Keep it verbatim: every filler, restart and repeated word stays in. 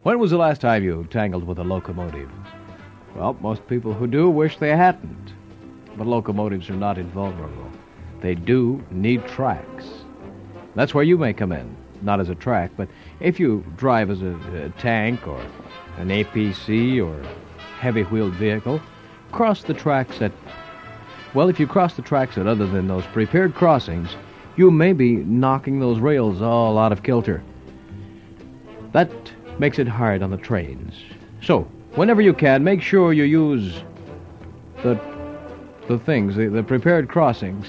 When was the last time you tangled with a locomotive? Well, most people who do wish they hadn't. But locomotives are not invulnerable. They do need tracks. That's where you may come in. Not as a track, but if you drive as a, a tank or an A P C or heavy-wheeled vehicle, cross the tracks at... Well, if you cross the tracks at other than those prepared crossings, you may be knocking those rails all out of kilter. That makes it hard on the trains. So, whenever you can, make sure you use the the things, the, the prepared crossings.